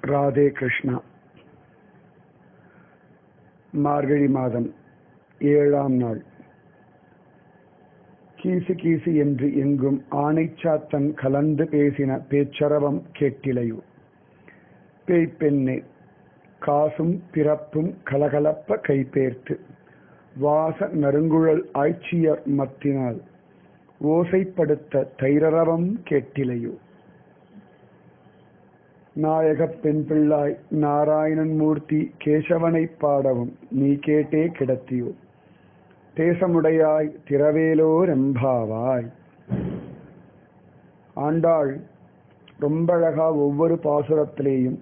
ராதே கிருஷ்ணா. மார்கழி மாதம் 7ஆம் நாள். கீசு கீசு என்று எங்கும் ஆனைச்சாத்தன் கலந்து பேசின பேச்சரவம் கேட்டிலையோ. பேய்ப்பெண்ணே காசும் பிறப்பும் கலகலப்ப கைபேர்த்து வாச நறுங்குழல் ஆய்ச்சியர் மத்தினால் ஓசைப்படுத்த தைரரவம் கேட்டிலையோ. நாயகப் பெண் பிள்ளாய் நாராயணன் மூர்த்தி கேசவனை பாடவும் நீ கேட்டே கிடத்தியோ. தேசமுடையாய் திரவேலோர் எம்பாவாய். ஆண்டாள் ரொம்ப அழகா ஒவ்வொரு பாசுரத்திலேயும்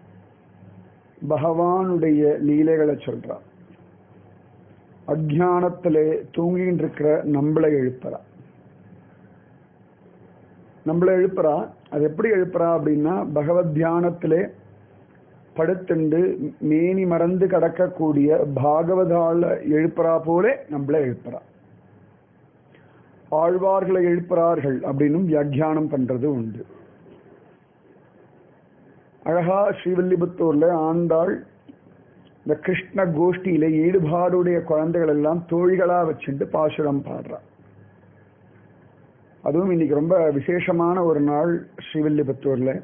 பகவானுடைய லீலைகளை சொல்றா. அஜானத்திலே தூங்கிட்டு இருக்கிற நம்மளை எழுப்புறா. அது எப்படி எழுப்புறா அப்படின்னா, பகவத் தியானத்திலே படுத்துண்டு மேனி மறந்து கடக்கக்கூடிய பாகவதால எழுப்புறா போல நம்மளை எழுப்புறா. ஆழ்வார்களை எழுப்புறார்கள் அப்படின்னும் வியாக்கியானம் பண்றது உண்டு. அழகா ஸ்ரீவில்லிபுத்தூர்ல ஆண்டாள் இந்த கிருஷ்ண கோஷ்டியில ஈடுபாடுடைய குழந்தைகள் எல்லாம் தோழிகளா வச்சுட்டு பாசுரம் பாடுறா. அதுவும் இன்னைக்கு ரொம்ப விசேஷமான ஒரு நாள் ஸ்ரீவில்லிபுத்தூர்ல.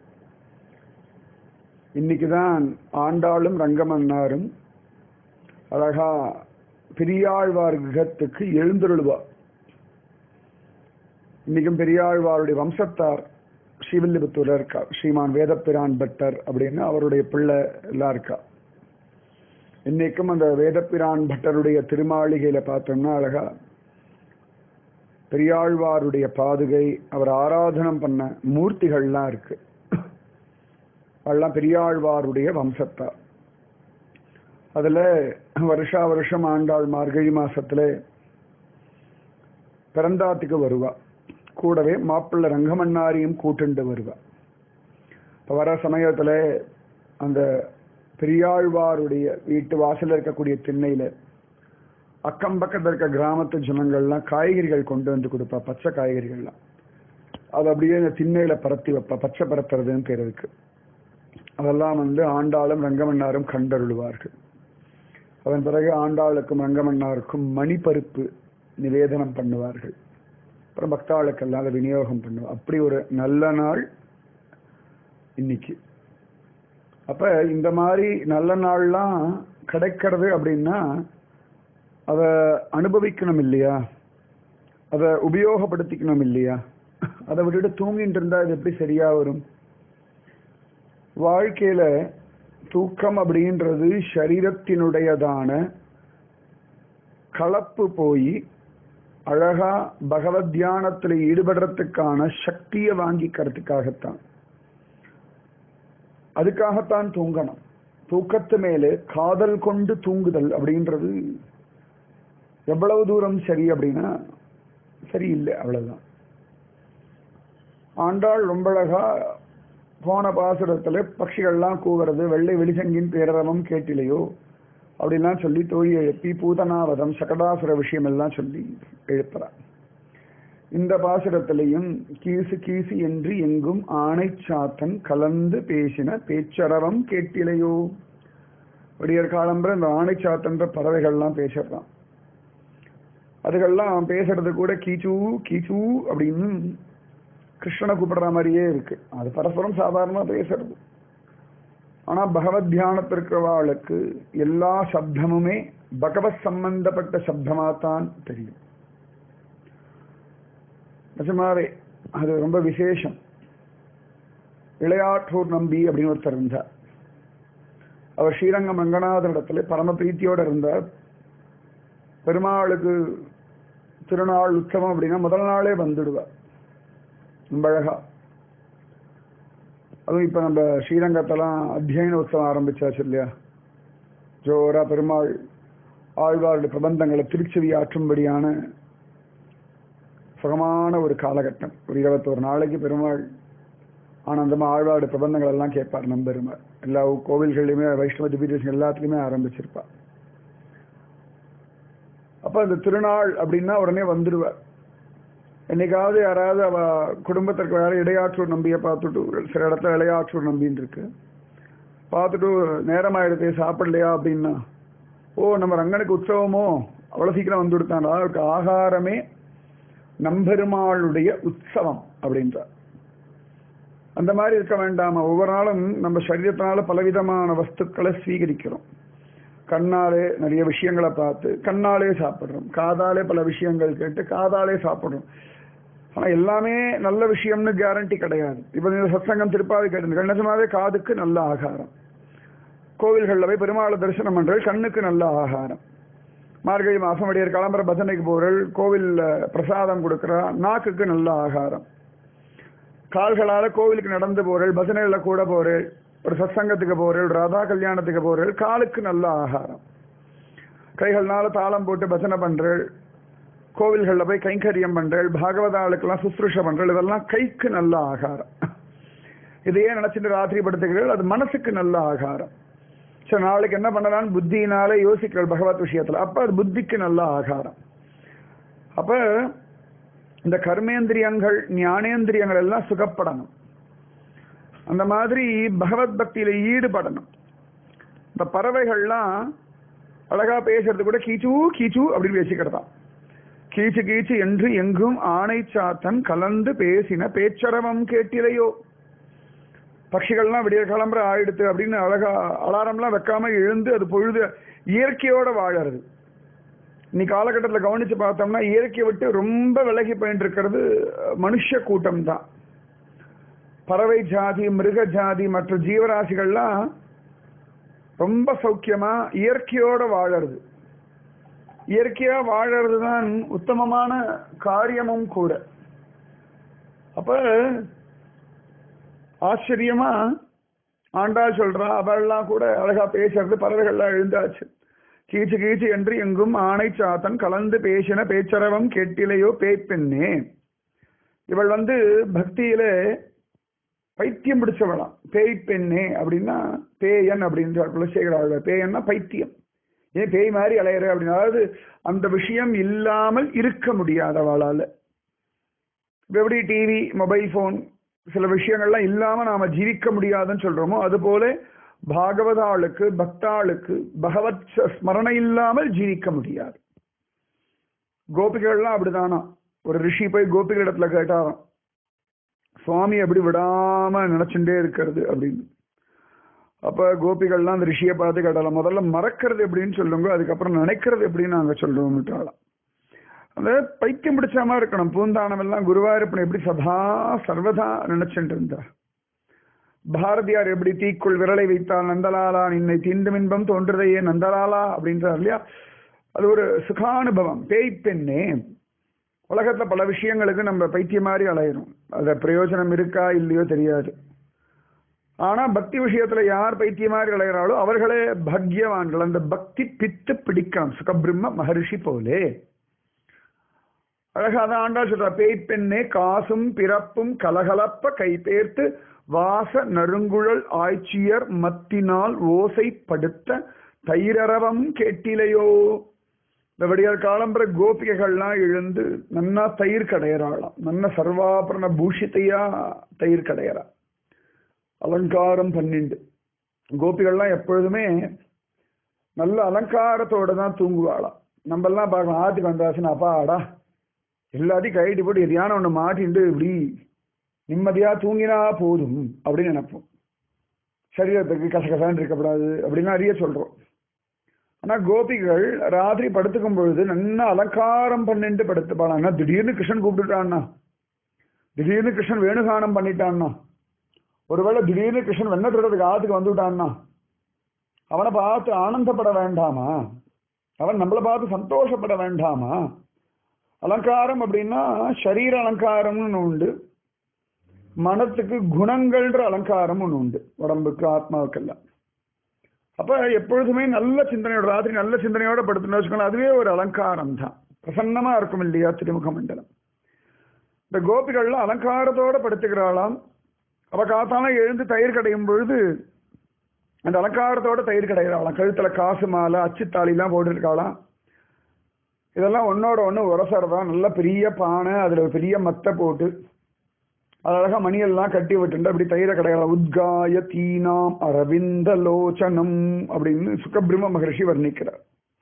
இன்னைக்குதான் ஆண்டாளும் ரங்கமன்னாரும் அழகா பெரியாழ்வார் கிரகத்துக்கு எழுந்தருளுவா. இன்னைக்கும் பெரியாழ்வாருடைய வம்சத்தார் ஸ்ரீவில்லிபுத்தூர்ல இருக்கா. ஸ்ரீமான் வேதப்பிரான் பட்டர் அப்படின்னு அவருடைய பிள்ளை எல்லாம் இருக்கா. இன்னைக்கும் அந்த வேதப்பிரான் பட்டருடைய திருமாளிகையில பார்த்தோம்னா அழகா பெரியாழ்வாருடைய பாதுகை, அவர் ஆராதனம் பண்ண மூர்த்திகள்லாம் இருக்கு. அதெல்லாம் பெரியாழ்வாருடைய வம்சத்தார். அதுல வருஷா வருஷம் ஆண்டாள் மார்கழி மாசத்துல பிறந்தாத்துக்கு வருவா. கூடவே மாப்பிள்ளை ரங்கமன்னாரையும் கூட்டுண்டு வருவா. இப்ப வர சமயத்துல அந்த பெரியாழ்வாருடைய வீட்டு வாசல்ல இருக்கக்கூடிய திண்ணையில அக்கம் பக்கத்தில் இருக்க கிராமத்து ஜனங்கள்லாம் காய்கறிகள் கொண்டு வந்து கொடுப்பா. பச்சை காய்கறிகள்லாம் அது அப்படியே இந்த திண்ணையில பரத்தி வைப்பா. பச்சை பரத்துறதுன்னு பேர் இருக்கு. அதெல்லாம் ஆண்டாளும் ரங்கமன்னாரும் கண்டருள்வார்கள். அதன் பிறகு ஆண்டாளுக்கும் ரங்கமன்னாருக்கும் மணிப்பருப்பு நிவேதனம் பண்ணுவார்கள். அப்புறம் பக்தாளுக்கெல்லாம் அதை விநியோகம் பண்ணுவார். அப்படி ஒரு நல்ல நாள் இன்னைக்கு. அப்ப இந்த மாதிரி நல்ல நாள்லாம் கிடைக்கிறது அப்படின்னா அதை அனுபவிக்கணும் இல்லையா, அதை உபயோகப்படுத்திக்கணும் இல்லையா. அதை விட்டுட்டு தூங்கிட்டு இருந்தா இது எப்படி சரியா வரும்? வாழ்க்கையில தூக்கம் அப்படின்றது சரீரத்தினுடையதான கலப்பு போய் அழகா பகவத் தியானத்தில் ஈடுபடுறதுக்கான சக்தியை வாங்கிக்கிறதுக்காகத்தான். அதுக்காகத்தான் தூங்கணும். தூக்கத்து மேலே காதல் கொண்டு தூங்குதல் அப்படின்றது எவ்வளவு தூரம் சரி அப்படின்னா சரியில்லை, அவ்வளவுதான். ஆண்டாள் ரொம்ப அழகா போன பாசுரத்துல பட்சிகள்லாம் கூவுறது, வெள்ளை வெளிச்சங்கின் பேரரவம் கேட்டிலையோ அப்படிலாம் சொல்லி தோழி எழுப்பி பூதனாவதம் சகடாசுர விஷயம் எல்லாம் சொல்லி எழுப்புறார். இந்த பாசுரத்திலையும் கீசு கீசு என்று எங்கும் ஆணை சாத்தன் கலந்து பேசின பேச்சரவம் கேட்டிலையோ. விடியற் காலம்புற இந்த ஆணை சாத்தன்ற பறவைகள்லாம் பேசுறான். அதுகள்லாம் பேசுறது கூட கீச்சு கீச்சு அப்படின்னு கிருஷ்ணனை கூப்பிடுற மாதிரியே இருக்கு. அது பரஸ்பரம் சாதாரணமா பேசுறது. ஆனா பகவத் தியானத்திற்கிறவாளுக்கு எல்லா சப்தமுமே பகவத் சம்பந்தப்பட்ட சப்தமாத்தான் தெரியும். நிஜமாவே அது ரொம்ப விசேஷம். இளையாற்றூர் நம்பி அப்படின்னு ஒருத்தர் இருந்தார். அவர் ஸ்ரீரங்கம் ரங்கநாதன் இடத்துல பரம பிரீத்தியோட இருந்தார். பெருமாளுக்கு திருநாள் உற்சவம் அப்படின்னா முதல் நாளே வந்துடுவார். ரொம்ப அழகா. அதுவும் இப்ப நம்ம ஸ்ரீரங்கத்தெல்லாம் அத்தியன உற்சவம் ஆரம்பிச்சாச்சு இல்லையா. ஜோரா பெருமாள் ஆழ்வாருடைய பிரபந்தங்களை திருச்செவி ஆற்றும்படியான சுகமான ஒரு காலகட்டம். ஒரு 21 நாளைக்கு பெருமாள் ஆனந்தமா ஆழ்வாருடைய பிரபந்தங்கள் எல்லாம் கேட்பார். நம்ம பெருமாள் எல்லா கோவில்கள்லையுமே வைஷ்ணவ திவ்யதேசம் எல்லாத்துலயுமே ஆரம்பிச்சிருப்பார். அப்ப அந்த திருநாள் அப்படின்னா உடனே வந்துடுவார். என்னைக்காவது யாராவது அவ குடும்பத்திற்கு வேற இடையாற்றூர் நம்பியை பார்த்துட்டு சில இடத்துல இளையாற்றூர் நம்பின்னு இருக்கு. பார்த்துட்டு நேரமாயிடுது சாப்பிடலையா அப்படின்னா, ஓ நம்ம ரங்கனுக்கு உற்சவமோ அவ்வளோ சீக்கிரம் வந்து கொடுத்தாண்டா, அவருக்கு ஆகாரமே நம்பெருமாளுடைய உற்சவம் அப்படின்றார். அந்த மாதிரி இருக்க வேண்டாமா? ஒவ்வொரு நாளும் நம்ம சரீரத்தினால பலவிதமான வஸ்துக்களை ஸ்வீகரிக்கிறோம். கண்ணாலே நிறைய விஷயங்களை பார்த்து கண்ணாலே சாப்பிட்றோம், காதாலே பல விஷயங்கள் கேட்டு காதாலே சாப்பிட்றோம். ஆனால் எல்லாமே நல்ல விஷயம்னு கேரண்டி கிடையாது. இப்போ இந்த சத்சங்கம் திருப்பாவை கேட்டு நிஜமாவே காதுக்கு நல்ல ஆகாரம், கோவில்களில் போய் பெருமாளை தரிசனம் பண்ணுறது கண்ணுக்கு நல்ல ஆகாரம், மார்கழி மாதம் வடியர் கிளம்புற பஜனைக்கு போகிறல், கோவிலில் பிரசாதம் கொடுக்குறா நாக்குக்கு நல்ல ஆகாரம், கால்களால் கோவிலுக்கு நடந்து போகிறல், பஜனைகளில் கூட போகிறேள், ஒரு சத்சங்கத்துக்கு போகிறேள், ராதா கல்யாணத்துக்கு போகிறேள், காலுக்கு நல்ல ஆகாரம், கைகள்னால தாளம் போட்டு பஜனை பண்ணுறேள், கோவில்களில் போய் கைங்கரியம் பண்ணுறேள், பாகவதாளுக்கெல்லாம் சுசுரூஷை பண்ணுறேள், இதெல்லாம் கைக்கு நல்ல ஆகாரம். இதையே நினச்சிட்டு ராத்திரி படுத்துகிறீர்கள், அது மனசுக்கு நல்ல ஆகாரம். சரி நாளைக்கு என்ன பண்ணலான்னு புத்தியினாலே யோசிக்கிறேள் பகவத் விஷயத்தில், அப்போ அது புத்திக்கு நல்ல ஆகாரம். அப்போ இந்த கர்மேந்திரியங்கள் ஞானேந்திரியங்கள் எல்லாம் சுகப்படணும். அந்த மாதிரி பகவத் பக்தியில ஈடுபடணும். இந்த பறவைகள்லாம் அழகா பேசுறது கூட கீச்சு கீச்சு அப்படின்னு பேசிக்கிறதா. கீச்சு கீச்சு என்று எங்கும் ஆணை சாத்தன் கலந்து பேசின பேச்சரவம் கேட்டிலையோ. பட்சிகள்லாம் விடிய கிளம்புற ஆயிடுத்து அப்படின்னு அழகா அலாரம்லாம் வைக்காம எழுந்து அது பொழுது இயற்கையோட வாழறது. இன்னைக்கு காலகட்டத்தில் கவனிச்சு பார்த்தோம்னா இயற்கையை விட்டு ரொம்ப விலகி போயிட்டு இருக்கிறது மனுஷ கூட்டம் தான். பறவை ஜாதி, மிருக ஜாதி, மற்ற ஜீவராசிகள்லாம் ரொம்ப சௌக்கியமா இயற்கையோட வாழறது. இயற்கையா வாழறது தான் உத்தமமான காரியமும் கூட. அப்ப ஆச்சரியமா ஆண்டாள் சொல்றா, அவள்லாம் கூட அழகா பேசுறது, பறவைகள்லாம் எழுந்தாச்சு. கீச்சு கீச்சு என்று எங்கும் ஆணை சாத்தன் கலந்து பேசின பேச்சரவம் கேட்டிலையோ பேய்ப்பெண்ணே. இவள் பக்தியில பைத்தியம் பிடிச்சவளாம். பேய்ப்பெண்ணே அப்படின்னா பேயன் அப்படின்றார் குலசேகர. பேயன்னா பைத்தியம், ஏன் பேய் மாதிரி அலையிற அப்படின்னு. அதாவது அந்த விஷயம் இல்லாமல் இருக்க முடியாதவளால. எப்படி டிவி, மொபைல் போன், சில விஷயங்கள்லாம் இல்லாம நாம ஜீவிக்க முடியாதுன்னு சொல்றோமோ, அதுபோல பாகவதாளுக்கு பக்தாளுக்கு பகவத் ஸ்மரணை இல்லாமல் ஜீவிக்க முடியாது. கோபிகள்லாம் அப்படிதானா. ஒரு ரிஷி போய் கோபிகள் இடத்துல கேட்டாராம், சுவாமி அப்படி விடாம நினைச்சுட்டே இருக்கிறது அப்படின்னு. அப்ப கோபிகள்லாம் அந்த ரிஷியை பார்த்து கேட்டாலாம், முதல்ல மறக்கிறது எப்படின்னு சொல்லுங்க, அதுக்கப்புறம் நினைக்கிறது எப்படின்னு நாங்க சொல்றோம். அந்த பைத்தியம் பிடிச்சாம இருக்கணும். பூந்தானம் எல்லாம் குருவாயூரப்பன் எப்படி சதா சர்வதா நினைச்சுட்டு இருந்தா. பாரதியார் எப்படி தீக்குள் விரலை வைத்தால் நந்தலாலா நின்னை தீண்டும் இன்பம் தோன்றுதையே நந்தலாலா அப்படின்றார் இல்லையா. அது ஒரு சுகானுபவம். பேய்ப்பெண்ணே, உலகத்துல பல விஷயங்களுக்கு நம்ம பைத்தியம் மாதிரி அலையிறோம். அத பிரயோஜனம் இருக்கா இல்லையோ தெரியாது. ஆனா பக்தி விஷயத்துல யார் பைத்தியம் மாதிரி அலைகிறாளோ அவர்களே பாக்யவான்கள். அந்த பக்தி பித்து பிடிக்கலாம். சுகபிரம்ம மகர்ஷி போலே அழகாதான் ஆண்டா சொல்ற, பேய்ப்பெண்ணே காசும் பிறப்பும் கலகலப்ப கைபேர்த்து வாச நறுங்குழல் ஆய்ச்சியர் மத்தினால் ஓசைப்படுத்த தைரரவம் கேட்டிலையோ. இந்த விடியற் காலம்புற கோபிகைகள்லாம் எழுந்து நன்னா தயிர் கடையறாளாம். நல்ல சர்வாபரண பூஷித்தையா தயிர் கடையறா, அலங்காரம் பண்ணிண்டு. கோபிகள்லாம் எப்பொழுதுமே நல்ல அலங்காரத்தோட தான் தூங்குவாளாம். நம்ம எல்லாம் பார்க்கலாம், ஆத்துக்கு வந்தாச்சுன்னா அப்பாடா எல்லாத்தையும் கைட்டு போட்டு எதையான ஒன்று மாட்டிண்டு இப்படி நிம்மதியா தூங்கினா போதும் அப்படின்னு நினைப்போம். சரீரத்துக்கு கசகசான்னு இருக்கக்கூடாது அப்படின்னு நிறைய சொல்றோம். ஆனா கோபிகள் ராத்திரி படுத்துக்கும் பொழுது நல்லா அலங்காரம் பண்ணிட்டு படுத்துப்பாளாங்க. திடீர்னு கிருஷ்ணன் கூப்பிட்டுட்டான்னா, திடீர்னு கிருஷ்ணன் வேணுகானம் பண்ணிட்டான்னா, ஒருவேளை திடீர்னு கிருஷ்ணன் வெண்ண திருடத்துக்கு ஆத்துக்கு வந்துட்டான்னா அவனை பார்த்து ஆனந்தப்பட வேண்டாமா? அவன் நம்மளை பார்த்து சந்தோஷப்பட வேண்டாமா? அலங்காரம் அப்படின்னா சரீர அலங்காரம்னு உண்டு, மனத்துக்கு குணங்கள்ன்ற அலங்காரம் ஒன்று உண்டு, உடம்புக்கு ஆத்மாவுக்கெல்லாம். அப்ப எப்பொழுதுமே நல்ல சிந்தனையோட ராத்திரி நல்ல சிந்தனையோட படுத்துன்னு வச்சுக்கோங்க, அதுவே ஒரு அலங்காரம் தான். பிரசன்னமா இருக்கும் இல்லையா திருமுக மண்டலம். இந்த கோபிகள்லாம் அலங்காரத்தோட படுத்துக்கிறாளாம். அவ காத்தாலும் எழுந்து தயிர் கடையும் பொழுது அந்த அலங்காரத்தோட தயிர் கடைகிறாளாம். கழுத்துல காசு மாலை அச்சுத்தாளிலாம் போட்டுருக்காளாம். இதெல்லாம் ஒன்னோட ஒன்று உரசறதான். நல்ல பெரிய பானை, அதுல ஒரு பெரிய மத்தை போட்டு அது அழகா மணியெல்லாம் கட்டி விட்டுண்டு அப்படி தயிர கடைகள உத்காய தீனாம் அரவிந்த லோச்சனம் அப்படின்னு சுகபிரம்ம மகரிஷி வர்ணிக்கிறார்.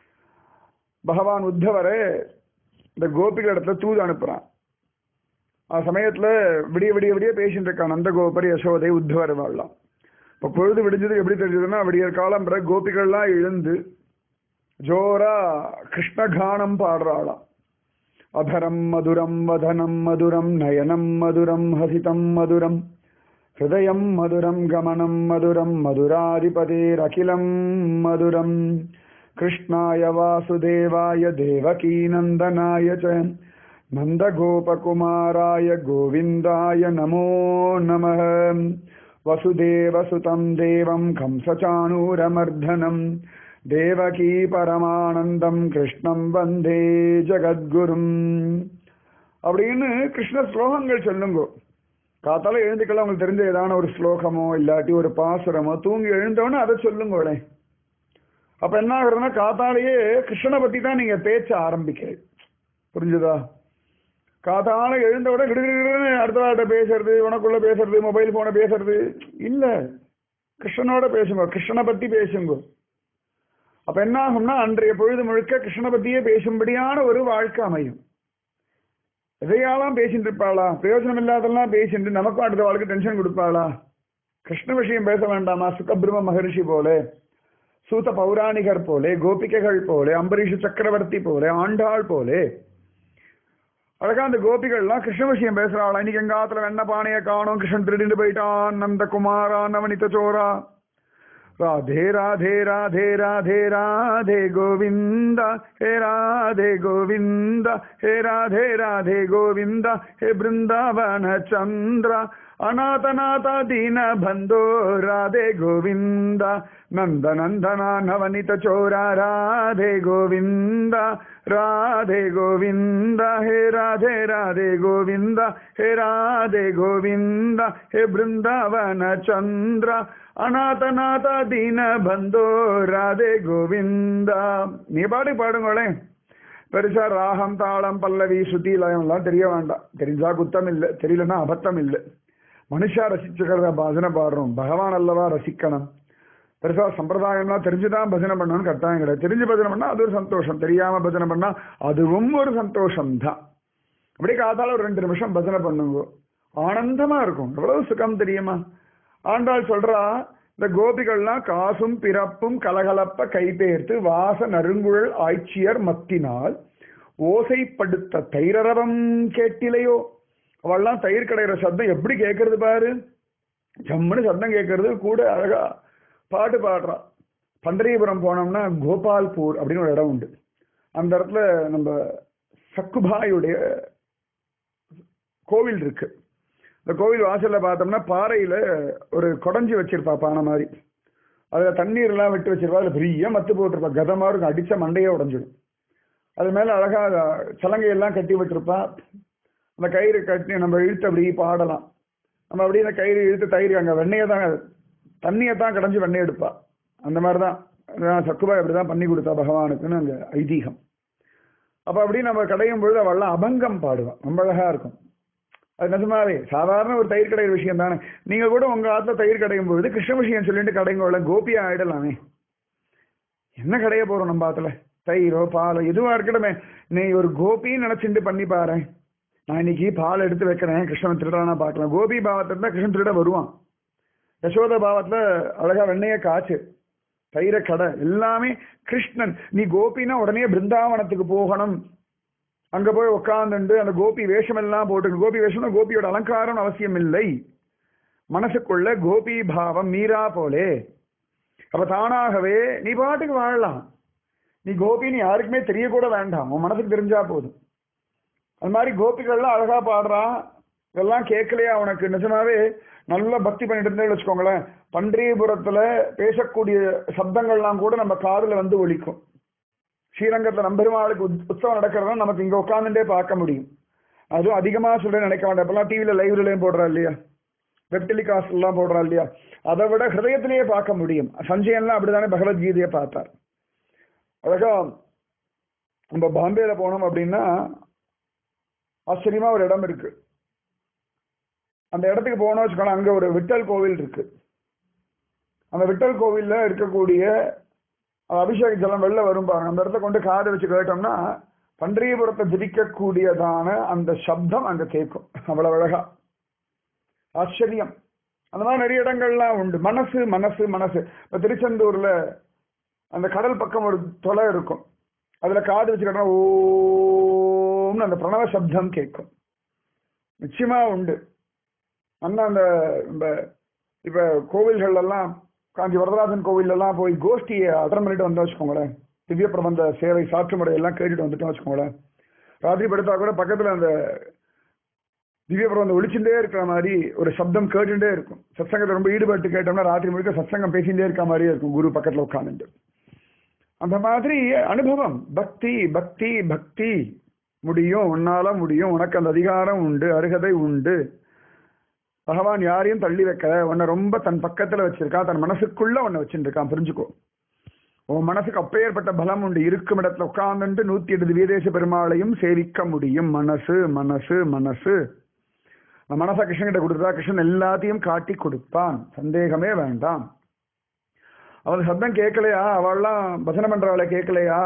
பகவான் உத்தவரை இந்த கோபிகள் இடத்துல தூது அனுப்புறான். அந்த சமயத்துல விடிய விடிய விடிய பேசிட்டு இருக்கான் நந்தகோபர் யசோதை உத்தவர் வாழலாம். இப்ப பொழுது விடிஞ்சது எப்படி தெரிஞ்சதுன்னா விடிய காலம் பிற கோபிகள்லாம் எழுந்து ஜோரா கிருஷ்ணகானம் பாடுறாளாம். அதரம் மதுரம் வதனம் மதுரம் நயனம் மதுரம் ஹசிதம் மதுரம் ஹிருதயம் மதுரம் கமனம் மதுரம் மதுராதிபதேர் அகிலம் மதுரம் கிருஷ்ணாய வாசுதேவாய தேவகீ நந்தனாய ச நந்தகோபகுமாராய கோவிந்தாய நமோ நமः. வசுதேவசுதம் தேவம் கம்சசாணூரமர்தனம் தேவகீ பரமானந்தம் கிருஷ்ணம் வந்தே ஜகத்குரும் அப்படின்னு கிருஷ்ண ஸ்லோகங்கள் சொல்லுங்க. காத்தால எழுந்துக்கலாம் உங்களுக்கு தெரிஞ்ச ஏதான ஒரு ஸ்லோகமோ இல்லாட்டி ஒரு பாசுரமோ தூங்கி எழுந்தோன்னு அதை சொல்லுங்களே. அப்ப என்ன ஆகுறதுன்னா காத்தாலேயே கிருஷ்ணனை பத்தி தான் நீங்க பேச்ச ஆரம்பிக்கிறீங்க. புரிஞ்சுதா? காத்தால எழுந்தோட கிடுகிடுன்னு அடுத்தவாட்ட பேசுறது, உனக்குள்ள பேசுறது, மொபைல் போன பேசுறது இல்ல. கிருஷ்ணனோட பேசுங்க, கிருஷ்ணனை பத்தி பேசுங்க. அப்ப என்ன ஆகும்னா அன்றைய பொழுது முழுக்க கிருஷ்ணனை பத்தியே பேசும்படியான ஒரு வாழ்க்கை அமையும். எதையாலாம் பேசிட்டு இருப்பாளா? பிரயோஜனம் இல்லாதெல்லாம் பேசிட்டு நமக்கும் அடுத்த வாழ்க்கை டென்ஷன் கொடுப்பாளா? கிருஷ்ண விஷயம் பேச வேண்டாமா? சுகபிரம்ம மகரிஷி போல, சூத பௌராணிகர் போலே, கோபிகைகள் போலே, அம்பரீஷ சக்கரவர்த்தி போலே, ஆண்டாள் போலே அழகா அந்த கோபிகள்லாம் கிருஷ்ண விஷயம் பேசுறாளா? இன்னைக்கு எங்க ஆத்துல வெண்ண பானைய காணும், கிருஷ்ணன் திருடிட்டு போயிட்டான், நந்த குமாரா நவனித சோரா, ராதே ராதே ராதே ராதே ராதே கோவிந்தா ஹே ராதே கோவிந்தா ஹே ராதே ராதே கோவிந்தா ஹே பிருந்தாவன சந்திரா அநாதநாத தீன பந்தோ ராதே கோவிந்தா நந்த நந்தனா நவனித சோரா ராதே கோவிந்தா ராதே கோவிந்தா ஹே ராதே ராதே கோவிந்தா ஹே ராதே கோவிந்தா ஹே பிருந்தாவன சந்திரா அநாதநாத தீன பந்தோ ராதே கோவிந்தா. நீ பாடு பாடுங்களேன். பெருசா ராகம் தாளம் பல்லவி சுத்தி லயம் எல்லாம் தெரிய வேண்டாம். தெரிஞ்சா குத்தம் இல்லை, தெரியலன்னா அபத்தம் இல்லை. மனுஷா ரசிச்சுக்கிறத பஜனை பாடுறோம், பகவான் அல்லவா ரசிக்கணும். பெருசா சம்பிரதாயம்லாம் தெரிஞ்சுதான் பஜனை பண்ணணும்னு கட்டாயம் கிடையாது. தெரிஞ்சு பஜனை பண்ணா அது ஒரு சந்தோஷம், தெரியாம பஜனை பண்ணா அதுவும் ஒரு சந்தோஷம் தான். அப்படியே காத்தால ஒரு 2 நிமிஷம் பஜனை பண்ணுங்க, ஆனந்தமா இருக்கும். எவ்வளவு சுகம் தெரியுமா? ஆண்டாள் சொல்றா, இந்த கோபிகள்லாம் காசும் பிறப்பும் கலகலப்ப கைபேர்த்து வாச நறுங்குழல் ஆய்ச்சியர் மத்தினால் ஓசைப்படுத்த தைரரவம் கேட்டிலையோ. அவள்லாம் தயிர் கடைகிற சத்தம் எப்படி கேட்கறது பாரு, ஜம்முன்னு சத்தம் கேட்கறது. கூட அழகா பாட்டு பாடுறான். பண்டரிபுரம் போனோம்னா கோபால்பூர் அப்படின்னு ஒரு இடம் உண்டு. அந்த இடத்துல நம்ம சக்குபாயுடைய கோவில் இருக்கு. இந்த கோவில் வாசல்ல பார்த்தோம்னா பாறையில ஒரு குடஞ்சி வச்சிருப்பா, பானை மாதிரி. அதுல தண்ணீர் எல்லாம் விட்டு வச்சிருப்பா. அதுல பெரிய மத்து போட்டிருப்பா, கதமா இருக்கும், அடிச்ச மண்டையே உடஞ்சிடும். அது மேல அழகா சலங்கையெல்லாம் கட்டி விட்டுருப்பா. அந்த கயிறு கட்டி நம்ம இழுத்து அப்படி பாடலாம். நம்ம அப்படியே அந்த கயிறு இழுத்து தயிர் அங்கே வெண்ணையை தான், தண்ணியை தான் கடைஞ்சி வெண்ணெய் எடுப்பா. அந்த மாதிரி தான் சக்குபாய் அப்படி தான் பண்ணி கொடுத்தா பகவானுக்குன்னு அங்கே ஐதீகம். அப்போ அப்படி நம்ம கடையும் பொழுது அவள்லாம் அபங்கம் பாடுவான், ரொம்ப அழகா இருக்கும். அது நிஜமாவே சாதாரண ஒரு தயிர் கடையிற விஷயம் தானே. நீங்க கூட உங்க ஆத்துல தயிர் கடையும் பொழுது கிருஷ்ண விஷயம் சொல்லிட்டு கடைங்கள கோபியா ஆயிடலாமே. என்ன கடைய போறோம் நம்ம ஆத்துல? தயிரோ பாலோ எதுவா இருக்கட்டுமே, நீ ஒரு கோபின்னு நினைச்சுட்டு பண்ணி பாரு. நான் இன்னைக்கு பால் எடுத்து வைக்கிறேன், கிருஷ்ணன் திருடானா பார்க்கலாம். கோபி பாவத்துல இருந்தா கிருஷ்ணன் திருட வருவான். யசோத பாவத்துல அழகா வெண்ணைய காய்ச்சு தயிர கடை எல்லாமே கிருஷ்ணன். நீ கோபின்னா உடனே பிருந்தாவனத்துக்கு போகணும், அங்க போய் உட்கார்ந்துண்டு அந்த கோபி வேஷம் எல்லாம் போட்டு. கோபி வேஷம்னா கோபியோட அலங்காரம் அவசியம் இல்லை, மனசுக்குள்ள கோபி பாவம் மீரா போலே. அப்ப தானாகவே நீ பாட்டுக்கு வாழலாம். நீ கோபின்னு யாருக்குமே தெரியக்கூட வேண்டாம், உன் மனசுக்கு தெரிஞ்சா போதும். அது மாதிரி கோபிகள்லாம் அழகா பாடுறான். இதெல்லாம் கேட்கலையா உனக்கு? நிஜமாவே நல்ல பக்தி பண்ணிட்டு இருந்தேன்னு வச்சுக்கோங்களேன், பண்டரிபுரத்துல பேசக்கூடிய சப்தங்கள்லாம் கூட நம்ம காதுல வந்து ஒலிக்கும். ஸ்ரீரங்கத்துல நம்பெருமாளுக்கு உற்சவம் நடக்கிறதா நமக்கு இங்க உட்காந்துட்டே பார்க்க முடியும். அதுவும் அதிகமா சொல்ல நினைக்க வேண்டாம். இப்பெல்லாம் டிவியில லைவ்லயும் போடுறா இல்லையா, வெப் டெலிகாஸ்ட் எல்லாம் போடுறா இல்லையா, அதை விட ஹிருதயத்திலேயே பார்க்க முடியும். சஞ்சயன்லாம் அப்படித்தானே பகவத்கீதையை பார்த்தார். அழகா நம்ம பாம்பேல போனோம் அப்படின்னா ஆச்சரியமா ஒரு இடம் இருக்கு. அந்த இடத்துக்கு போனோம்னு வச்சுக்கோங்க, அங்க ஒரு விட்டல் கோவில் இருக்கு. அந்த விட்டல் கோவில்ல இருக்கக்கூடிய அபிஷேக ஜலம் வெளில வரும் பாருங்க, அந்த இடத்துல கொண்டு காதை வச்சு கேட்டோம்னா பண்டரிபுரத்தை ஜிதிக்கக்கூடியதான அந்த சப்தம் அங்க கேட்கும். அவ்வளவு அழகா, ஆச்சரியம். அந்த மாதிரி நிறைய இடங்கள்லாம் உண்டு. மனசு மனசு மனசு. இப்ப திருச்செந்தூர்ல அந்த கடல் பக்கம் ஒரு தொலை இருக்கும், அதுல காது வச்சுக்கிட்டா ஓம்னு அந்த பிரணவ சப்தம் கேட்கும். நிச்சயமா உண்டு. அண்ணா அந்த இப்ப கோவில்கள் எல்லாம், காஞ்சி வரதராஜன் கோவில் எல்லாம் போய் கோஷ்டியை அட்டன் பண்ணிட்டு வந்தோம் வச்சுக்கோங்களேன், திவ்ய பிரபந்த சேவை சாற்று முறையெல்லாம் கேட்டுட்டு வந்துட்டோம் வச்சுக்கோங்களேன், ராத்திரி படுத்தா கூட பக்கத்துல அந்த திவ்ய பிரபந்தம் ஒழிச்சுட்டே இருக்கிற மாதிரி ஒரு சப்தம் கேட்டுட்டே இருக்கும். சத்சங்கத்தை ரொம்ப ஈடுபட்டு கேட்டோம்னா ராத்திரி முழுக்க சத்சங்கம் பேசிட்டே இருக்க மாதிரியே இருக்கும், குரு பக்கத்துல உட்காந்துட்டு. அந்த மாதிரி அனுபவம். பக்தி பக்தி பக்தி. முடியும், உன்னால முடியும், உனக்கு அந்த அதிகாரம் உண்டு, அருகதை உண்டு. பகவான் யாரையும் தள்ளி வைக்கல, உன்னை ரொம்ப தன் பக்கத்துல வச்சிருக்கான், தன் மனசுக்குள்ள உன்னை வச்சுட்டு இருக்கான். புரிஞ்சுக்கோ, உன் மனசுக்கு அப்பேற்பட்ட பலம் உண்டு. இருக்கும் இடத்துல உட்கார்ந்துட்டு 108 வீதேச பெருமாளையும் சேவிக்க முடியும். மனசு மனசு மனசு. மனசா கிருஷ்ணன் கிட்ட கொடுத்தா கிருஷ்ணன் எல்லாத்தையும் காட்டி கொடுப்பான், சந்தேகமே வேண்டாம். அவன் சப்தம் கேட்கலையா, அவள்லாம் பஜனை பண்றவளை கேட்கலையா,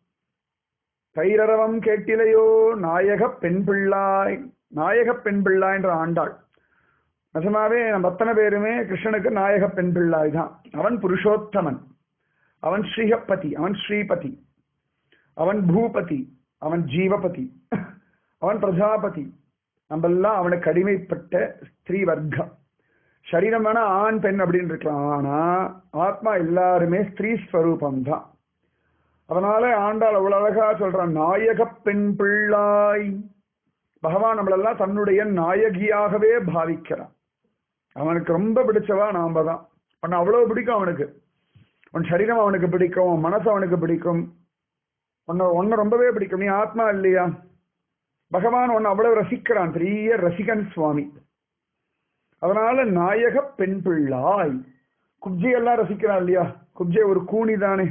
கைரவம் கேட்டிலையோ நாயக பெண் பிள்ளாய். நாயக பெண் பிள்ளாய்ன்ற ஆண்டாள். நிஜமாவே நம்ம அத்தனை பேருமே கிருஷ்ணனுக்கு நாயக பெண் பிள்ளாய் தான். அவன் புருஷோத்தமன், அவன் ஸ்ரீஹப்பதி, அவன் ஸ்ரீபதி, அவன் பூபதி, அவன் ஜீவபதி, அவன் பிரஜாபதி. நம்ம எல்லாம் அவனுக்கு அடிமைப்பட்ட ஸ்திரீ வர்க்கம். சரீரம் வேணா ஆண் பெண் அப்படின்னு இருக்கலாம், ஆனா ஆத்மா எல்லாருமே ஸ்திரீ ஸ்வரூபம் தான். அதனால ஆண்டாள் அவ்வளவு அழகா சொல்றான், நாயக பெண் பிள்ளாய். பகவான் நம்மளெல்லாம் தன்னுடைய நாயகியாகவே பாவிக்கிறான். அவனுக்கு ரொம்ப பிடிச்சவா நாம தான். உன்னை அவ்வளவு பிடிக்கும் அவனுக்கு. உன் சரீரம் அவனுக்கு பிடிக்கும், உன் மனசு அவனுக்கு பிடிக்கும், உன்னை ரொம்பவே பிடிக்கும். நீ ஆத்மா இல்லையா? பகவான் உன்னை அவ்வளவு ரசிக்கிறான், பெரிய ரசிகன் சுவாமி. அதனால நாயக பெண் பிள்ளாய். குப்ஜையெல்லாம் ரசிக்கிறான் இல்லையா? குப்ஜை ஒரு கூனி தானே.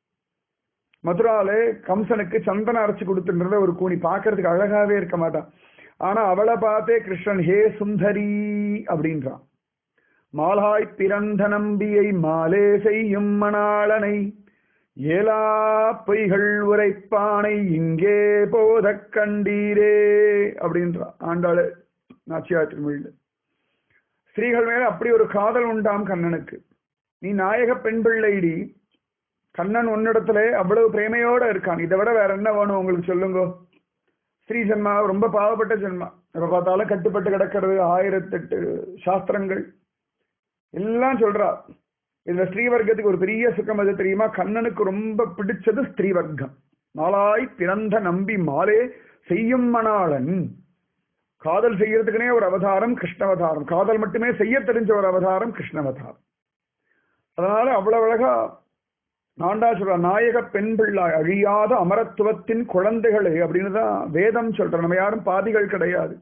மதுராலே கம்சனுக்கு சந்தனம் அரைச்சு கொடுத்துன்ற ஒரு கூனி, பார்க்கறதுக்கு அழகாவே இருக்க மாட்டான். ஆனா அவளை பார்த்தே கிருஷ்ணன் ஹே சுந்தரி அப்படின்றான். மாலாய் பிறந்த நம்பியை மாலே செய்யும் மணாளனை, ஏலா பொய்கள் உரைப்பானை இங்கே போத கண்டீரே அப்படின்றான் ஆண்டாளு நாச்சியார் திருமொழியில். ஸ்திரீகள் மேல அப்படி ஒரு காதல் உண்டாம் கண்ணனுக்கு. நீ நாயக பெண் பிள்ளைடி, கண்ணன் உன்னிடத்துல அவ்வளவு பிரேமையோட இருக்கான். இதை விட வேற என்ன வேணும் உங்களுக்கு சொல்லுங்க? ஸ்ரீ ஜென்மா ரொம்ப பாவப்பட்ட ஜென்மா. எப்ப பார்த்தாலும் கட்டுப்பட்டு கிடக்கிறது, 1008 சாஸ்திரங்கள் எல்லாம் சொல்றா. இந்த ஸ்ரீவர்க்கத்துக்கு ஒரு பெரிய சுகம் எது தெரியுமா? கண்ணனுக்கு ரொம்ப பிடிச்சது ஸ்திரீவர்க்கம். மாலாய் பிறந்த நம்பி மாலே செய்யும் மணாளன். காதல் செய்யறதுக்குனே ஒரு அவதாரம் கிருஷ்ணவதாரம். காதல் மட்டுமே செய்ய தெரிஞ்ச ஒரு அவதாரம் கிருஷ்ணவதாரம். அதனால அவ்வளவு அழகா ஆண்டா சொல்ற, நாயக பெண் பிள்ளாய் அழியாத அமரத்துவத்தின் குழந்தைகளே அப்படின்னு தான் வேதம் சொல்ற. நம்ம யாரும் பாதிகள் கிடையாது,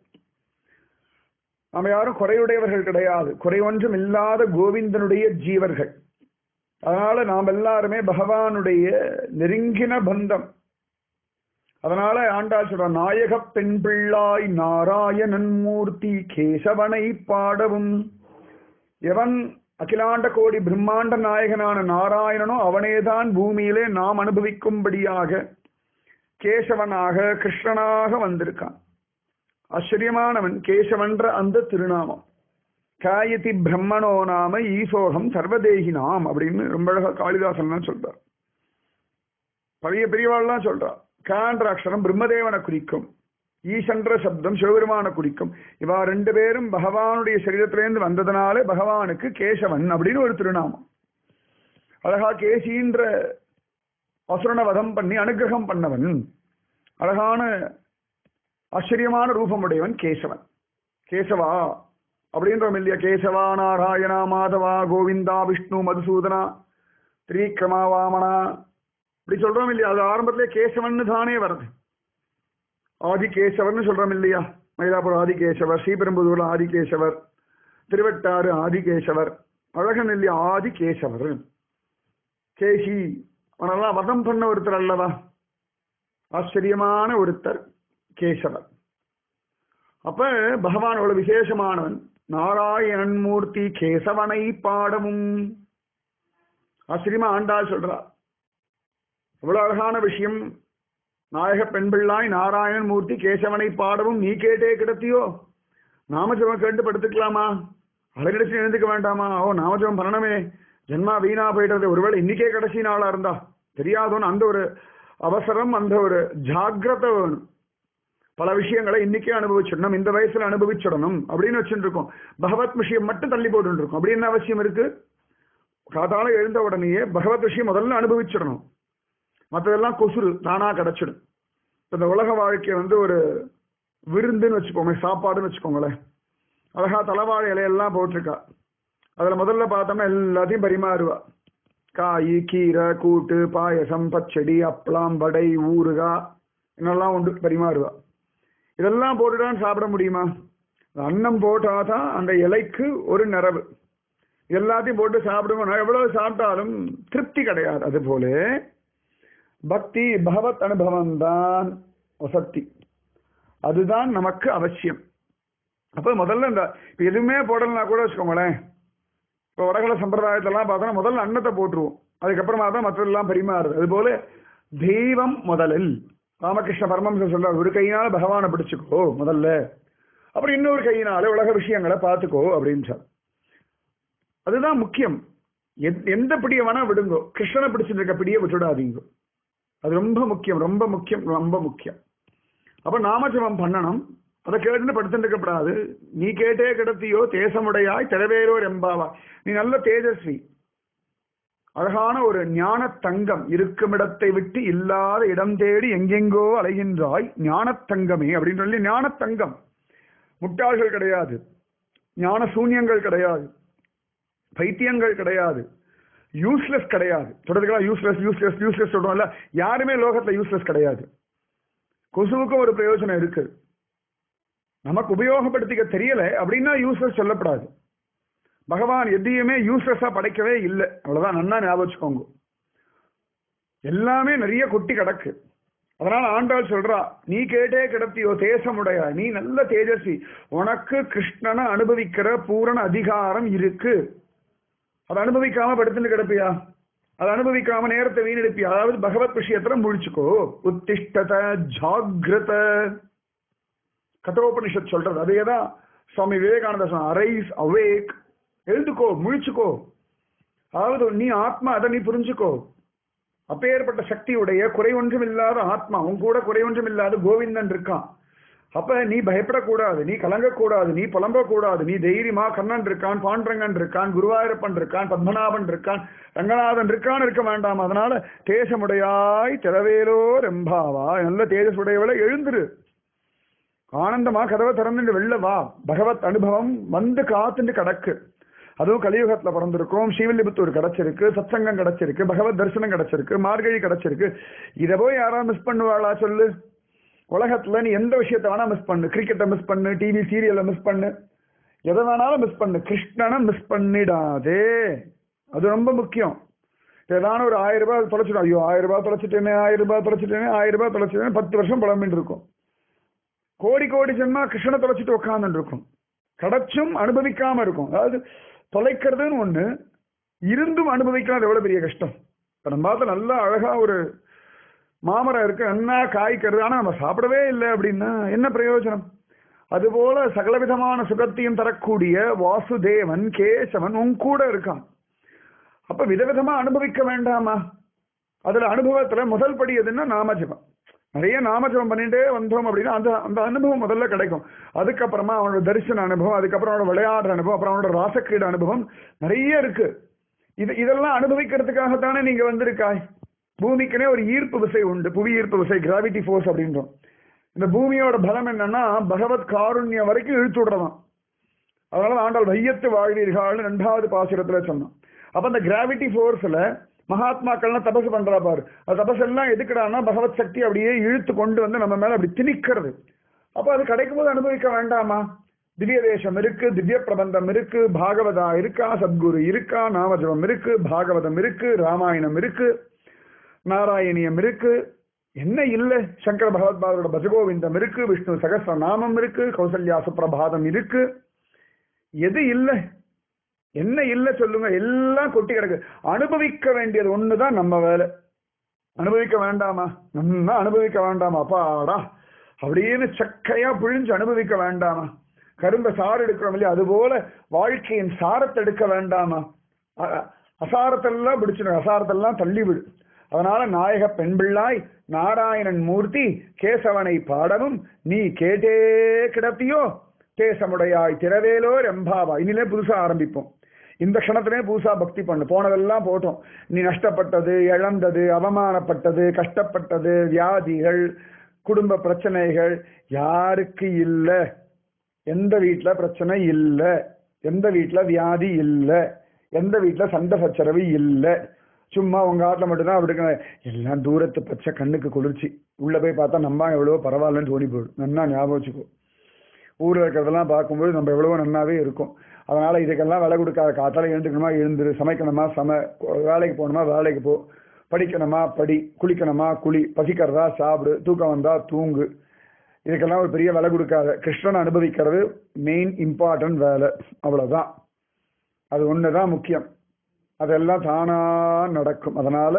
நம்ம யாரும் குறையுடையவர்கள் கிடையாது, குறை ஒன்றும் இல்லாத கோவிந்தனுடைய ஜீவர்கள். அதனால நாம் எல்லாருமே பகவானுடைய நெருங்கின பந்தம். அதனால ஆண்டாள் சொல்ற, நாயக பெண் பிள்ளாய் நாராயணன் மூர்த்தி கேசவனை பாடவும். எவன் அகிலாண்ட கோடி பிரம்மாண்ட நாயகனான நாராயணனோ அவனேதான் பூமியிலே நாம் அனுபவிக்கும்படியாக கேசவனாக கிருஷ்ணனாக வந்திருக்கான். ஆச்சரியமானவன் கேசவன்ற அந்த திருநாமம். காயதி பிரம்மணோ நாம ஈசோகம் சர்வதேகி நாம் அப்படின்னு ரொம்ப அழகா காளிதாசன் சொல்றார். பழைய பெரியவாள்லாம் சொல்றார். கான்ற அக்ஷரம் பிரம்மதேவனை குறிக்கும், ஈசன்ற சப்தம் சிவபெருமான குறிக்கும். இவா ரெண்டு பேரும் பகவானுடைய சரீரத்திலேருந்து வந்ததுனாலே பகவானுக்கு கேசவன் அப்படின்னு ஒரு திருநாமம். அழகா கேசின்ற அசுரனை வதம் பண்ணி அனுகிரகம் பண்ணவன், அழகான ஆச்சரியமான ரூபமுடையவன் கேசவன். கேசவா அப்படின்றோம் இல்லையா? கேசவா நாராயணா மாதவா கோவிந்தா விஷ்ணு மதுசூதனா திரிக்ரமா வாமனா இப்படி சொல்றோம் இல்லையா? அது ஆரம்பத்திலே கேசவன் தானே வருது. ஆதிகேசவர்னு சொல்றோம் இல்லையா? மயிலாப்பூர் ஆதிகேசவர், ஸ்ரீபெரும்புதூர்ல ஆதிகேசவர், திருவட்டாறு ஆதிகேசவர், அழகன் இல்லையா ஆதிகேசவர். கேசி அவனெல்லாம் வதம் பண்ண ஒருத்தர் அல்லவா? ஆச்சரியமான ஒருத்தர் கேசவர். அப்ப பகவான் அவ்வளவு விசேஷமானவன். நாராயணன் மூர்த்தி கேசவனை பாடமும். ஆச்சரியமா ஆண்டாள் சொல்றா. இவ்வளவு அழகான விஷயம். நாயக பெண் பிள்ளாய் நாராயணன் மூர்த்தி கேசவனை பாடவும் நீ கேட்டே கிடத்தியோ. நாமஜபம் கேட்டு படுத்துக்கலாமா? அழகடிச்சு எழுந்துக்க வேண்டாமா? ஓ, நாமஜபம் பண்ணணுமே, ஜென்மா வீணா போயிட்டது, ஒருவேளை இன்னைக்கே கடைசி நாளா இருந்தா தெரியாதோன்னு அந்த ஒரு அவசரம், அந்த ஒரு ஜாக்கிரதை வேணும். பல விஷயங்களை இன்னைக்கே அனுபவிச்சிடணும், இந்த வயசுல அனுபவிச்சிடணும் அப்படின்னு வச்சுட்டு இருக்கோம். பகவத் விஷயம் மட்டும் தள்ளி போட்டு இருக்கோம். அப்படி என்ன அவசியம் இருக்கு? காத்தால எழுந்த உடனேயே பகவத் விஷயம் முதல்ல அனுபவிச்சிடணும். மற்றதெல்லாம் கொசுறு தானா கிடைச்சிடும். இந்த உலக வாழ்க்கை ஒரு விருந்துன்னு வச்சுக்கோங்க, சாப்பாடுன்னு வச்சுக்கோங்களேன். அழகா தலைவாழை இலையெல்லாம் போட்டிருக்கா. அதுல முதல்ல பார்த்தோம்னா எல்லாத்தையும் பரிமாறுவா. காய், கீரை, கூட்டு, பாயசம், பச்சடி, அப்பளம், வடை, ஊறுகாய் என்னெல்லாம் உண்டு பரிமாறுவா. இதெல்லாம் போட்டுதான் சாப்பிட முடியுமா? அன்னம் போட்டாதான் அந்த இலைக்கு ஒரு நிறைவு. எல்லாத்தையும் போட்டு சாப்பிடுவோம், எவ்வளவு சாப்பிட்டாலும் திருப்தி கிடையாது. அது போல பக்தி, பகவத் அனுபவம் தான் வசத்தி. அதுதான் நமக்கு அவசியம். அப்ப முதல்ல இந்த எதுவுமே போடலன்னா கூட வச்சுக்கோங்களேன். இப்போ வடகல சம்பிரதாயத்தெல்லாம் பார்த்தோன்னா முதல்ல அன்னத்தை போட்டுருவோம், அதுக்கப்புறமா தான் மற்றதெல்லாம் பரிமாறுது. அது போல தெய்வம் முதலில். ராமகிருஷ்ண பரமஹம்சர் சொல்றார், ஒரு கையினால பகவானை பிடிச்சுக்கோ முதல்ல, அப்புறம் இன்னொரு கையினால உலக விஷயங்களை பார்த்துக்கோ அப்படின்னு சொல். அதுதான் முக்கியம். எந்த பிடியை வேணா விடுங்கோ, கிருஷ்ணனை பிடிச்சிட்டு இருக்க பிடியை விட்டுடாதீங்க. அது ரொம்ப முக்கியம், ரொம்ப முக்கியம், ரொம்ப முக்கியம். அப்ப நாமஜபம் பண்ணணும். அதை கேட்டுன்னு படுத்துட்டு இருக்கப்படாது. நீ கேட்டே கிடத்தியோ தேசமுடையாய் திரவேலோர் எம்பாவா. நீ நல்ல தேஜஸ்வி, அழகான ஒரு ஞான தங்கம், இருக்கும் இடத்தை விட்டு இல்லாத இடம் தேடி எங்கெங்கோ அலைகின்றாய் ஞான தங்கமே அப்படின்னு சொல்லி. ஞான தங்கம், முட்டாள்கள் கிடையாது, ஞான சூன்யங்கள் கிடையாது, பைத்தியங்கள் கிடையாது, யூஸ்லெஸ் கிடையாது. சொல்றதுக்கெல்லாம் யூஸ்லெஸ் யூஸ்லெஸ் யூஸ்லெஸ் சொல்றோம்ல, யாருமே லோகத்துல யூஸ்லெஸ் கிடையாது. கொசுவுக்கும் ஒரு பிரயோஜனம் இருக்கு. நமக்கு உபயோகப்படுத்திக்க தெரியல அப்படின்னா யூஸ்லெஸ் சொல்லப்படாது. பகவான் எதையுமே யூஸ்லெஸ்ஸா படைக்கவே இல்லை, அவ்வளவுதான். நன்னா ஞாபகம் வச்சுக்கோங்க. எல்லாமே நிறைய கொட்டி கிடக்கு. அதனால ஆண்டாள் சொல்றா, நீ கேட்டே கிடத்தியோ தேசமுடைய, நீ நல்ல தேஜஸ்வி, உனக்கு கிருஷ்ணனை அனுபவிக்கிற பூரண அதிகாரம் இருக்கு. அதை அனுபவிக்காம படுத்துட்டு கிடப்பியா? அதை அனுபவிக்காம நேரத்தை வீணெடுப்பியா? அதாவது பகவத் விஷயத்துல முழிச்சுக்கோ. உத்திஷ்டத ஜாகிரத, கட்டோபனிஷத் சொல்றது அதேதான். சுவாமி விவேகானந்த சொன்ன, அரைஸ் அவேக், எழுதுக்கோ, முழிச்சுக்கோ. அதாவது நீ ஆத்மா, அதை நீ புரிஞ்சுக்கோ. அப்பேற்பட்ட சக்தியுடைய குறை ஒன்றும் இல்லாத ஆத்மா, உன் கூட குறை ஒன்றும் இல்லாத கோவிந்தன் இருக்கான். அப்ப நீ பயப்படக்கூடாது, நீ கலங்கக்கூடாது, நீ புலம்பக்கூடாது. நீ தைரியமா, கண்ணன் இருக்கான், பாண்டரங்கன் இருக்கான், குருவாயூரப்பன் இருக்கான், பத்மநாபன் இருக்கான், ரங்கநாதன் இருக்கான் இருக்க வேண்டாம். அதனால தேசமுடையாய் திரவேலோ ரெம்பாவா, நல்ல தேஜசுடையவளை எழுந்துரு, ஆனந்தமா கதவை திறந்துட்டு வெளில வா. பகவத் அனுபவம் காத்துட்டு கிடக்கு. அதுவும் கலியுகத்துல பிறந்திருக்கோம். ஸ்ரீவில்லிபுத்தூர் கிடைச்சிருக்கு, சத்சங்கம் கிடைச்சிருக்கு, பகவத் தரிசனம் கிடைச்சிருக்கு, மார்கழி கிடைச்சிருக்கு. இதை போய் யாராவது மிஸ் பண்ணுவாளா சொல்லு? உலகத்துல நீ எந்த விஷயத்த வேணா மிஸ் பண்ணு, கிரிக்கெட்டை மிஸ் பண்ணு, டிவி சீரியலை மிஸ் பண்ணு, எதை வேணாலும் மிஸ் பண்ணு, கிருஷ்ணனை மிஸ் பண்ணிடாதே. அது ரொம்ப முக்கியம். ஏதான ஒரு 1000 ரூபாய் தொலைச்சிடும். ஐயோ 1000 ரூபாய் தொலைச்சிட்டேனே, 1000 ரூபாய் தொலைச்சிட்டேனே, 1000 ரூபாய் தொலைச்சிட்டேனே, 10 வருஷம் புலம்பின்னு இருக்கும். கோடி கோடி ஜென்மா கிருஷ்ணனை தொலைச்சிட்டு உட்கார்ந்து இருக்கும். கிடைச்சும் அனுபவிக்காம இருக்கும். அதாவது தொலைக்கிறதுன்னு ஒண்ணு இருந்தும் அனுபவிக்காத எவ்வளவு பெரிய கஷ்டம். இப்ப நம்ம பார்த்து நல்லா அழகா ஒரு மாமரம் இருக்கு, நல்லா காய்க்கிறது, ஆனா நம்ம சாப்பிடவே இல்லை அப்படின்னா என்ன பிரயோஜனம்? அதுபோல சகலவிதமான சுகத்தையும் தரக்கூடிய வாசுதேவன் கேசவன் உன் கூட இருக்கான். அப்ப விதவிதமா அனுபவிக்க வேண்டாமா? அதுல அனுபவத்துல முதல் படி எதுன்னா நாமஜபம். நிறைய நாமஜபம் பண்ணிட்டே வந்தோம் அப்படின்னா அந்த அந்த அனுபவம் முதல்ல கிடைக்கும். அதுக்கப்புறமா அவனோட தரிசன அனுபவம், அதுக்கப்புறம் அவனோட விளையாடுற அனுபவம், அப்புறம் அவனோட ராசக்கிரீட அனுபவம் நிறைய இருக்கு. இதெல்லாம் அனுபவிக்கிறதுக்காகத்தானே நீங்க வந்திருக்காய். பூமிக்குனே ஒரு ஈர்ப்பு விசை உண்டு, புவி ஈர்ப்பு விசை, கிராவிட்டி ஃபோர்ஸ் அப்படின்றோம். இந்த பூமியோட பலம் என்னன்னா பகவத் காருண்யம் வரைக்கும் இழுத்து விடுறதான். அதனால ஆண்டாள் வையத்து வாழ்வீர்கள்னு 2வது பாசுரத்துல சொன்னோம். அப்ப அந்த கிராவிட்டி ஃபோர்ஸ்ல மகாத்மாக்கள்லாம் தபசு பண்றா பாரு. அது தபசு எல்லாம் எதுக்குடான்னா பகவத் சக்தி அப்படியே இழுத்து கொண்டு வந்து நம்ம மேல அப்படி திணிக்கிறது. அப்ப அது கிடைக்கும் போது அனுபவிக்க வேண்டாமா? திவ்ய தேசம் இருக்கு, திவ்ய பிரபந்தம் இருக்கு, பாகவதா இருக்கா, சத்குரு இருக்கா, நாமஜபம் இருக்கு, பாகவதம் இருக்கு, ராமாயணம் இருக்கு, நாராயணியம் இருக்கு, என்ன இல்லை? சங்கர பகவத்பாதரோட பஜகோவிந்தம் இருக்கு, விஷ்ணு சகஸ்ர நாமம் இருக்கு, கௌசல்யா சுப்பிரபாதம் இருக்கு. எது இல்லை? என்ன இல்லை சொல்லுங்க? எல்லாம் கொட்டி கிடக்கு. அனுபவிக்க வேண்டியது ஒண்ணுதான் நம்ம வேலை. அனுபவிக்க வேண்டாமா? நம்ம அனுபவிக்க வேண்டாமா? அப்பாடா அப்படின்னு சக்கையா பிழிஞ்சு அனுபவிக்க வேண்டாமா? கரும்ப சாறு எடுக்கிறோம் இல்லையா, அது போல வாழ்க்கையின் சாரத்தை எடுக்க வேண்டாமா? அசாரத்தெல்லாம் பிடிச்சிடும், அசாரத்தெல்லாம் தள்ளி விடு. அதனால நாயக பெண் பிள்ளாய் நாராயணன் மூர்த்தி கேசவனை பாடவும் நீ கேட்டே கிடப்பியோ தேசமுடையாய் திரவேலோர் எம்பாவா. இனிலே புதுசா ஆரம்பிப்போம். இந்த க்ஷணத்திலே புதுசா பக்தி பண்ணு. போனதெல்லாம் போட்டோம். நீ நஷ்டப்பட்டது, இழந்தது, அவமானப்பட்டது, கஷ்டப்பட்டது, வியாதிகள், குடும்ப பிரச்சனைகள் யாருக்கு இல்லை? எந்த வீட்டுல பிரச்சனை இல்லை? எந்த வீட்டுல வியாதி இல்லை? எந்த வீட்டுல சண்டை சச்சரவு இல்லை? சும்மா உங்க ஆட்டில் மட்டும்தான் அப்படி எல்லாம் தூரத்து பச்சை கண்ணுக்கு குளிர்ச்சி. உள்ள போய் பார்த்தா நம்ம எவ்வளவோ பரவாயில்லன்னு தோணி போயிடும். நன்னா ஞாபகம் வச்சுக்கோ. ஊரில் இருக்கிறதெல்லாம் பார்க்கும்போது நம்ம எவ்வளவோ நன்னாவே இருக்கும். அதனால இதுக்கெல்லாம் விலை கொடுக்காத. காத்தால எழுந்துக்கணுமா எழுந்துரு, சமைக்கணுமா வேலைக்கு போகணுமா வேலைக்கு போ, படிக்கணுமா படி, குளிக்கணுமா குளி, பசிக்கிறதா சாப்பிடு, தூக்கம் வந்தா தூங்கு. இதுக்கெல்லாம் ஒரு பெரிய விலை கொடுக்காத. கிருஷ்ணன் அனுபவிக்கிறது மெயின் இம்பார்ட்டன்ட் வேலை, அவ்வளவுதான். அது ஒண்ணுதான் முக்கியம். அதெல்லாம் தானா நடக்கும். அதனால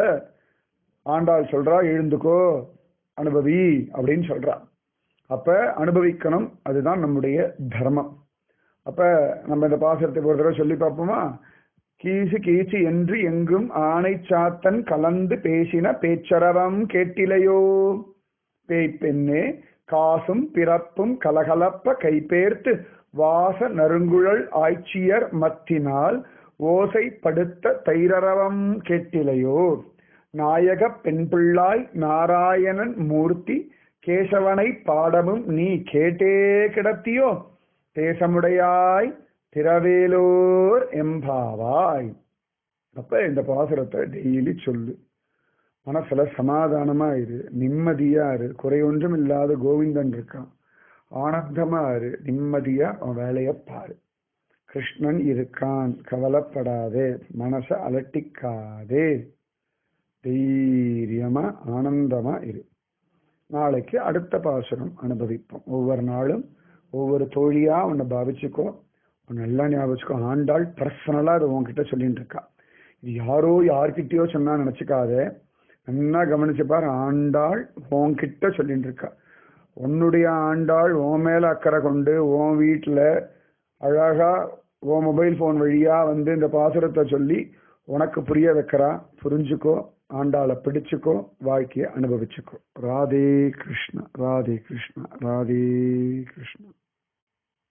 ஆண்டாள் சொல்றா, எழுந்துக்கோ அனுபவி அப்படின்னு சொல்றா. அப்ப அனுபவிக்கணும், அதுதான் நம்முடைய தர்மம். அப்ப நம்ம இந்த பாசுரத்தை ஒரு தடவை சொல்லி பார்ப்போமா? கீசு கீச்சு என்று எங்கும் ஆணை சாத்தன் கலந்து பேசின பேச்சரவம் கேட்டிலையோ பேய்ப்பெண்ணே காசும் பிறப்பும் கலகலப்ப கைபேர்த்து வாச நறுங்குழல் ஆய்ச்சியர் மத்தினால் ஓசைப்படுத்த தைரரவம் கேட்டிலையோ நாயக பெண் பிள்ளாய் நாராயணன் மூர்த்தி கேசவனை பாடமும் நீ கேட்டே கிடத்தியோ தேசமுடையாய் திரவேலோர் எம்பாவாய். அப்ப இந்த பாசுரத்தை டெய்லி சொல்லு. மனசுல சமாதானமா இரு, நிம்மதியா இரு. குறை ஒன்றும் இல்லாத கோவிந்தன் இருக்கான். ஆனந்தமா இரு, நிம்மதியா அவன் வேலைய பாரு. கிருஷ்ணன் இருக்கான், கவலைப்படாதே, மனச அலட்டிக்காதே, தைரியமா ஆனந்தமா இரு. நாளைக்கு அடுத்த பாசுரம் அனுபவிப்போம். ஒவ்வொரு நாளும் ஒவ்வொரு தோழியா உன்னை பாவிச்சுக்கோ. நல்லா ஞாபகம். ஆண்டாள் பர்சனலா அது உன்கிட்ட சொல்லிட்டு இருக்கா. இது யாரோ யார்கிட்டயோ சொன்னா நினைச்சுக்காத. நல்லா கவனிச்சுப்பார். ஆண்டாள் உன்கிட்ட சொல்லிட்டு இருக்கா. உன்னுடைய ஆண்டாள் உன் மேல அக்கறை கொண்டு உன் வீட்டுல அழகா உன் மொபைல் போன் வழியா இந்த பாசுரத்தை சொல்லி உனக்கு புரிய வைக்கிறா. புரிஞ்சுக்கோ, ஆண்டாளை பிடிச்சுக்கோ, வாழ்க்கையை அனுபவிச்சுக்கோ. ராதே கிருஷ்ணா, ராதே கிருஷ்ணா, ராதே கிருஷ்ணா.